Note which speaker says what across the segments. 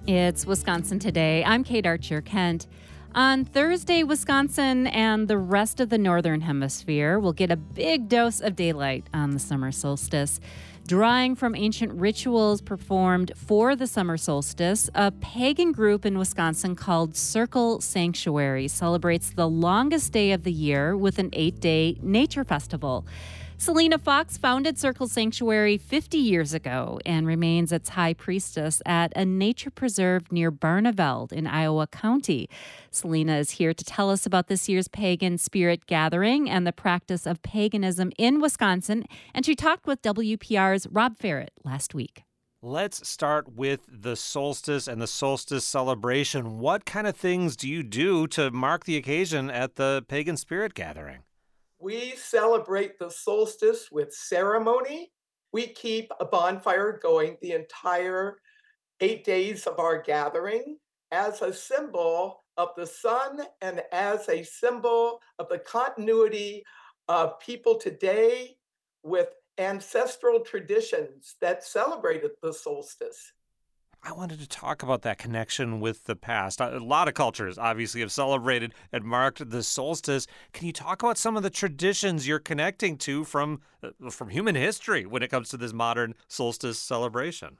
Speaker 1: It's Wisconsin Today. I'm Kate Archer Kent. On Thursday, Wisconsin and the rest of the Northern Hemisphere will get a big dose of daylight on the summer solstice. Drawing from ancient rituals performed for the summer solstice, a pagan group in Wisconsin called Circle Sanctuary celebrates the longest day of the year with an 8-day nature festival. Selena Fox founded Circle Sanctuary 50 years ago and remains its high priestess at a nature preserve near Barneveld in Iowa County. Selena is here to tell us about this year's pagan spirit gathering and the practice of paganism in Wisconsin. And she talked with WPR's Rob Ferret last week.
Speaker 2: Let's start with the solstice and the solstice celebration. What kind of things do you do to mark the occasion at the pagan spirit gathering?
Speaker 3: We celebrate the solstice with ceremony. We keep a bonfire going the entire 8 days of our gathering as a symbol of the sun and as a symbol of the continuity of people today with ancestral traditions that celebrated the solstice.
Speaker 2: I wanted to talk about that connection with the past. A lot of cultures obviously have celebrated and marked the solstice. Can you talk about some of the traditions you're connecting to from human history when it comes to this modern solstice celebration?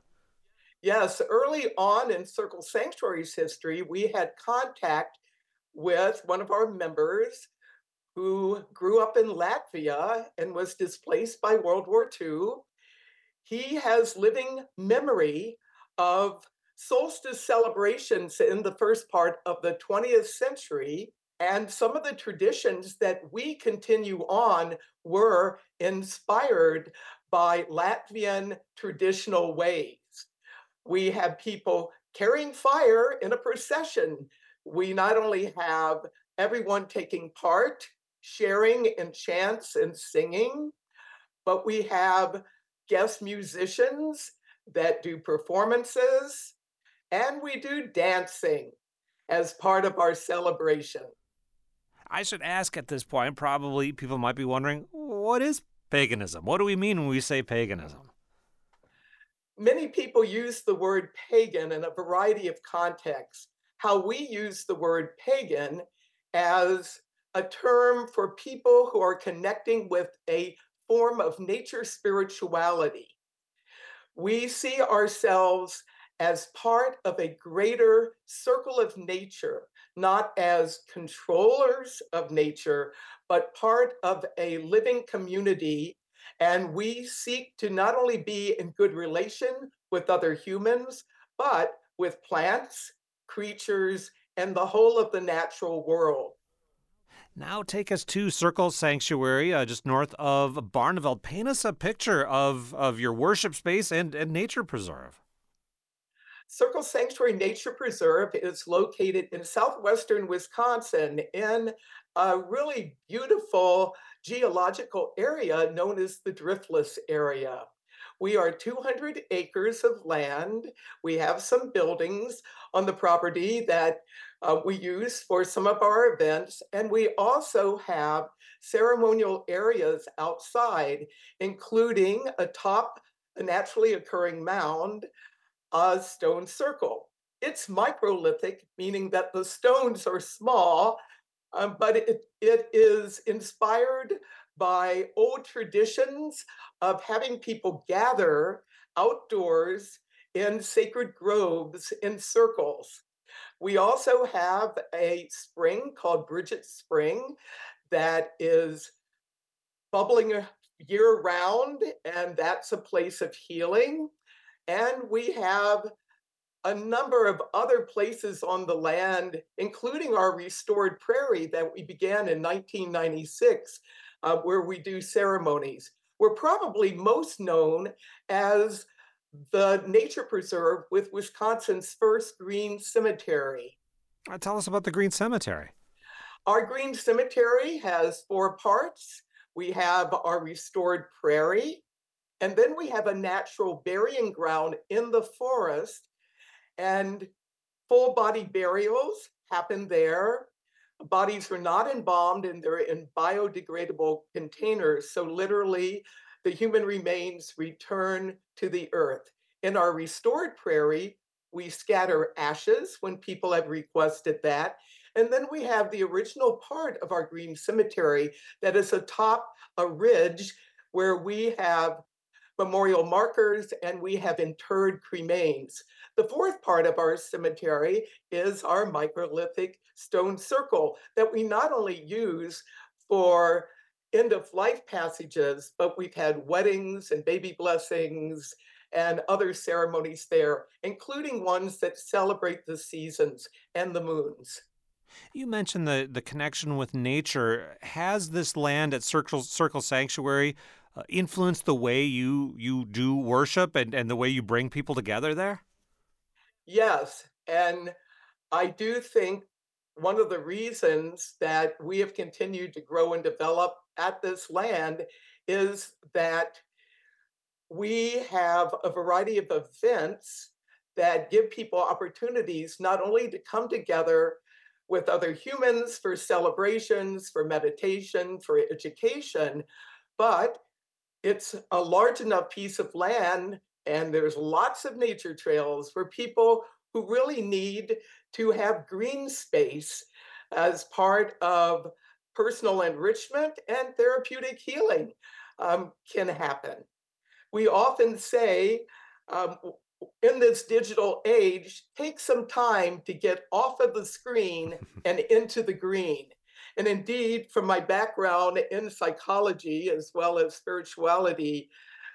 Speaker 3: Yes, early on in Circle Sanctuary's history, we had contact with one of our members who grew up in Latvia and was displaced by World War II. He has living memory of solstice celebrations in the first part of the 20th century. And some of the traditions that we continue on were inspired by Latvian traditional ways. We have people carrying fire in a procession. We not only have everyone taking part, sharing in chants and singing, but we have guest musicians that do performances, and we do dancing as part of our celebration.
Speaker 2: I should ask at this point, probably people might be wondering, what is paganism? What do we mean when we say paganism?
Speaker 3: Many people use the word pagan in a variety of contexts. How we use the word pagan as a term for people who are connecting with a form of nature spirituality. We see ourselves as part of a greater circle of nature, not as controllers of nature, but part of a living community. And we seek to not only be in good relation with other humans, but with plants, creatures, and the whole of the natural world.
Speaker 2: Now take us to Circle Sanctuary, just north of Barneveld. Paint us a picture of your worship space and nature preserve.
Speaker 3: Circle Sanctuary Nature Preserve is located in southwestern Wisconsin in a really beautiful geological area known as the Driftless area. We are 200 acres of land. We have some buildings on the property that we use for some of our events, and we also have ceremonial areas outside, including atop a naturally occurring mound, a stone circle. It's microlithic, meaning that the stones are small, but it is inspired by old traditions of having people gather outdoors in sacred groves in circles. We also have a spring called Bridget Spring that is bubbling year round, and that's a place of healing. And we have a number of other places on the land, including our restored prairie that we began in 1996, where we do ceremonies. We're probably most known as the nature preserve with Wisconsin's first green cemetery.
Speaker 2: Tell us about the Green Cemetery.
Speaker 3: Our green cemetery has 4 parts. We have our restored prairie, and then we have a natural burying ground in the forest, and full body burials happen there. Bodies are not embalmed and they're in biodegradable containers. So, literally, the human remains return to the earth. In our restored prairie, We scatter ashes when people have requested that. And then we have the original part of our green cemetery that is atop a ridge where we have memorial markers and we have interred cremains. The fourth part of our cemetery is our microlithic stone circle that we not only use for end of life passages, but we've had weddings and baby blessings and other ceremonies there, including ones that celebrate the seasons and the moons.
Speaker 2: You mentioned the connection with nature. Has this land at Circle Sanctuary influenced the way you do worship and the way you bring people together there?
Speaker 3: Yes, and I do think one of the reasons that we have continued to grow and develop at this land is that we have a variety of events that give people opportunities not only to come together with other humans for celebrations, for meditation, for education, but it's a large enough piece of land and there's lots of nature trails for people who really need to have green space as part of personal enrichment and therapeutic healing can happen. We often say, um, in this digital age, take some time to get off of the screen and into the green. And indeed, from my background in psychology as well as spirituality,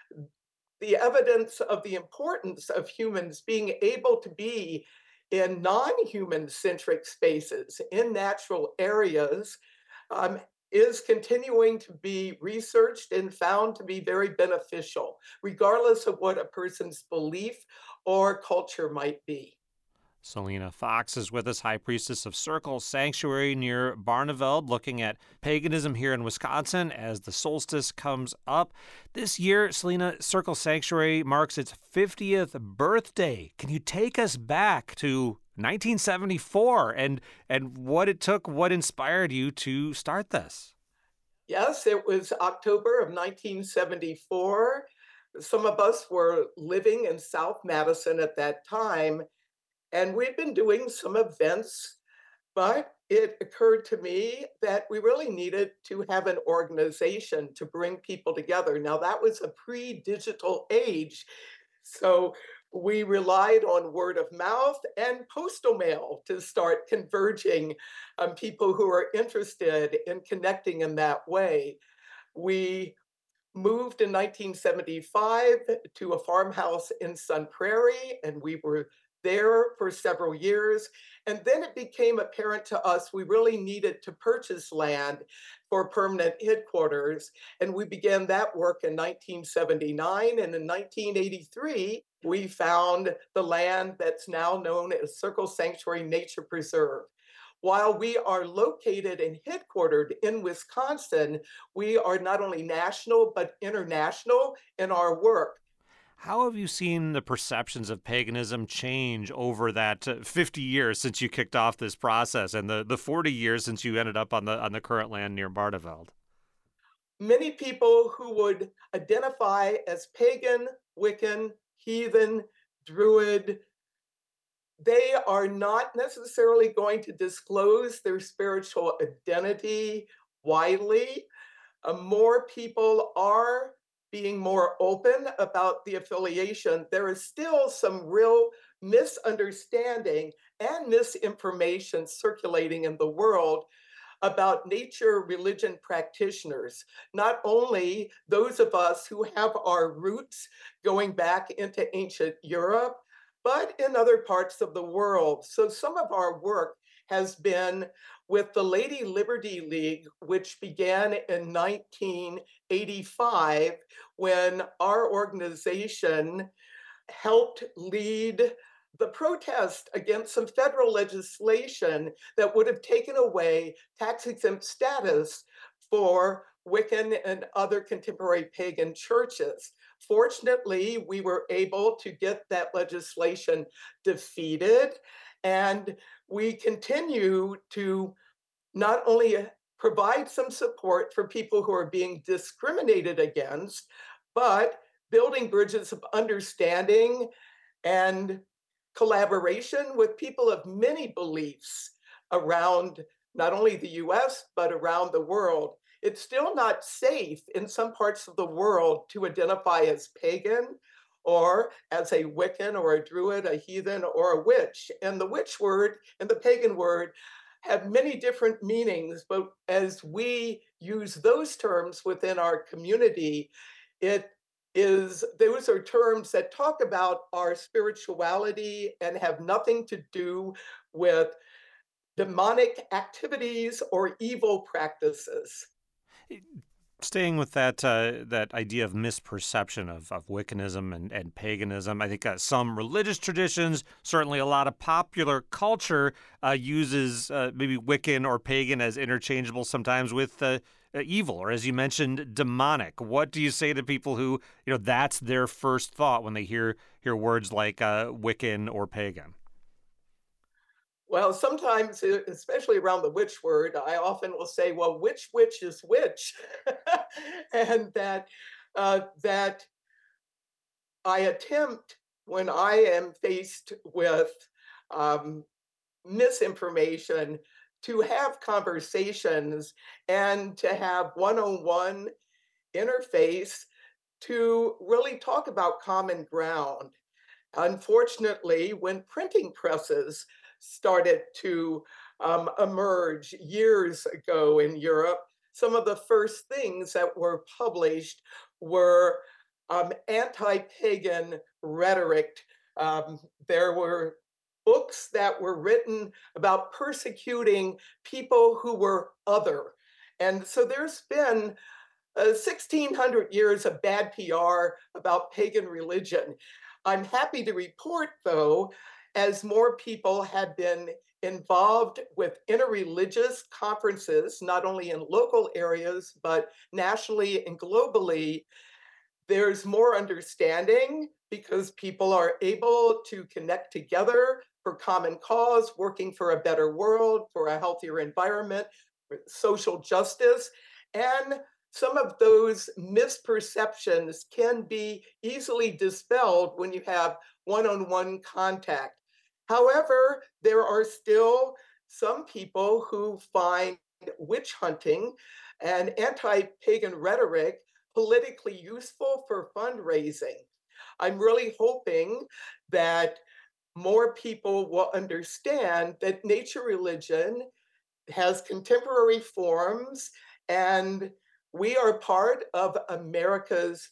Speaker 3: the evidence of the importance of humans being able to be in non human centric spaces, in natural areas, um, is continuing to be researched and found to be very beneficial, regardless of what a person's belief or culture might be.
Speaker 2: Selena Fox is with us, High Priestess of Circle Sanctuary near Barneveld, looking at paganism here in Wisconsin as the solstice comes up. This year, Selena, Circle Sanctuary marks its 50th birthday. Can you take us back to 1974 and what it took, what inspired you to start this?
Speaker 3: Yes, it was October of 1974. Some of us were living in South Madison at that time, and we'd been doing some events, but it occurred to me that we really needed to have an organization to bring people together. Now, that was a pre digital age. So we relied on word of mouth and postal mail to start converging people who are interested in connecting in that way. We moved in 1975 to a farmhouse in Sun Prairie, and we were there for several years. And then it became apparent to us we really needed to purchase land for permanent headquarters. And we began that work in 1979. And in 1983, we found the land that's now known as Circle Sanctuary Nature Preserve. While we are located and headquartered in Wisconsin, we are not only national but international in our work.
Speaker 2: How have you seen the perceptions of paganism change over that 50 years since you kicked off this process and the 40 years since you ended up on the current land near Barneveld?
Speaker 3: Many people who would identify as pagan, Wiccan, heathen, Druid, they are not necessarily going to disclose their spiritual identity widely. More people are being more open about the affiliation. There is still some real misunderstanding and misinformation circulating in the world about nature religion practitioners, not only those of us who have our roots going back into ancient Europe, but in other parts of the world. So some of our work has been with the Lady Liberty League, which began in 1985 when our organization helped lead the protest against some federal legislation that would have taken away tax exempt status for Wiccan and other contemporary pagan churches. Fortunately, we were able to get that legislation defeated, and we continue to not only provide some support for people who are being discriminated against, but building bridges of understanding and collaboration with people of many beliefs around not only the US, but around the world. It's still not safe in some parts of the world to identify as pagan or as a Wiccan or a Druid, a heathen, or a witch. And the witch word and the pagan word have many different meanings, but as we use those terms within our community, it those are terms that talk about our spirituality and have nothing to do with demonic activities or evil practices.
Speaker 2: Staying with that idea of misperception of Wiccanism and paganism, I think some religious traditions, certainly a lot of popular culture, uses maybe Wiccan or pagan as interchangeable sometimes with evil, or as you mentioned, demonic. What do you say to people who, that's their first thought when they hear words like Wiccan or pagan?
Speaker 3: Well, sometimes, especially around the witch word, I often will say, "Well, which witch is which?" and that I attempt when I am faced with um, misinformation to have conversations and to have one-on-one interface to really talk about common ground. Unfortunately, when printing presses started to emerge years ago in Europe, some of the first things that were published were anti pagan rhetoric. There were books that were written about persecuting people who were other. And so there's been 1600 years of bad PR about pagan religion. I'm happy to report, though, as more people have been involved with interreligious conferences, not only in local areas, but nationally and globally, there's more understanding because people are able to connect together for common cause, working for a better world, for a healthier environment, for social justice. And some of those misperceptions can be easily dispelled when you have one-on-one contact. However, there are still some people who find witch hunting and anti-pagan rhetoric politically useful for fundraising. I'm really hoping that more people will understand that nature religion has contemporary forms, and we are part of America's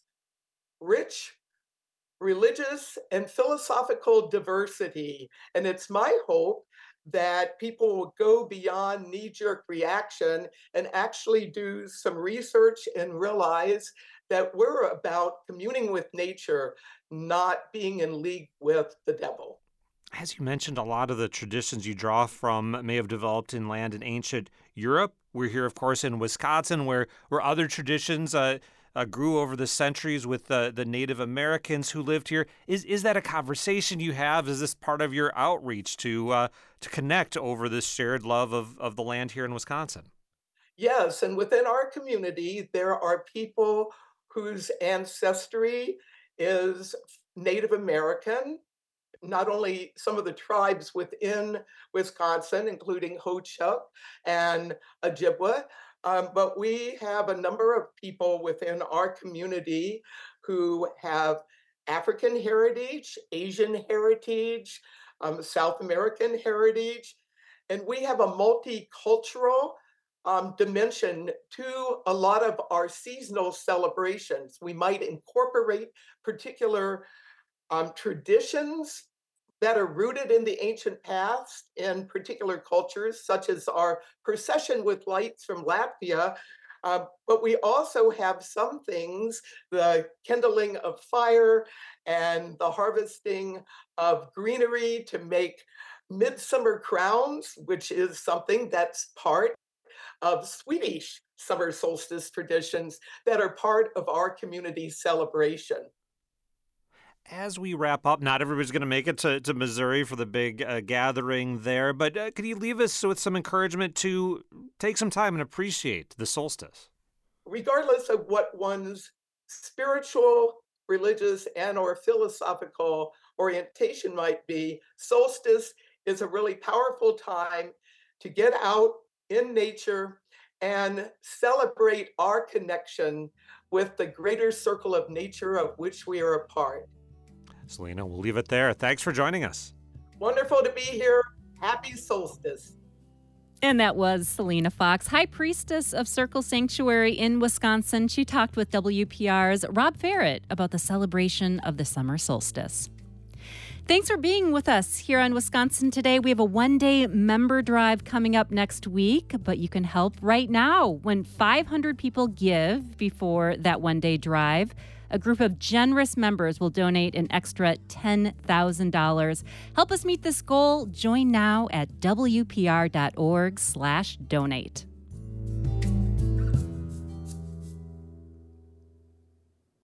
Speaker 3: rich religious and philosophical diversity. And it's my hope that people will go beyond knee jerk reaction and actually do some research and realize that we're about communing with nature, not being in league with the devil.
Speaker 2: As you mentioned, a lot of the traditions you draw from may have developed in land in ancient Europe. We're here, of course, in Wisconsin, where other traditions grew over the centuries with the Native Americans who lived here. Is that a conversation you have? Is this part of your outreach to connect over this shared love of the land here in Wisconsin?
Speaker 3: Yes, and within our community, there are people whose ancestry is Native American, not only some of the tribes within Wisconsin, including Ho-Chunk and Ojibwa, but we have a number of people within our community who have African heritage, Asian heritage, South American heritage, and we have a multicultural dimension to a lot of our seasonal celebrations. We might incorporate particular traditions that are rooted in the ancient past in particular cultures, such as our procession with lights from Latvia. But we also have some things, the kindling of fire and the harvesting of greenery to make midsummer crowns, which is something that's part of Swedish summer solstice traditions that are part of our community celebration.
Speaker 2: As we wrap up, not everybody's going to make it to Missouri for the big gathering there, but could you leave us with some encouragement to take some time and appreciate the solstice?
Speaker 3: Regardless of what one's spiritual, religious, and or philosophical orientation might be, solstice is a really powerful time to get out in nature and celebrate our connection with the greater circle of nature of which we are a part.
Speaker 2: Selena, we'll leave it there. Thanks for joining us.
Speaker 3: Wonderful to be here. Happy solstice.
Speaker 1: And that was Selena Fox, High Priestess of Circle Sanctuary in Wisconsin. She talked with WPR's Rob Ferret about the celebration of the summer solstice. Thanks for being with us here on Wisconsin Today. We have a one-day member drive coming up next week, but you can help right now. When 500 people give before that one-day drive, a group of generous members will donate an extra $10,000. Help us meet this goal. Join now at WPR.org/donate.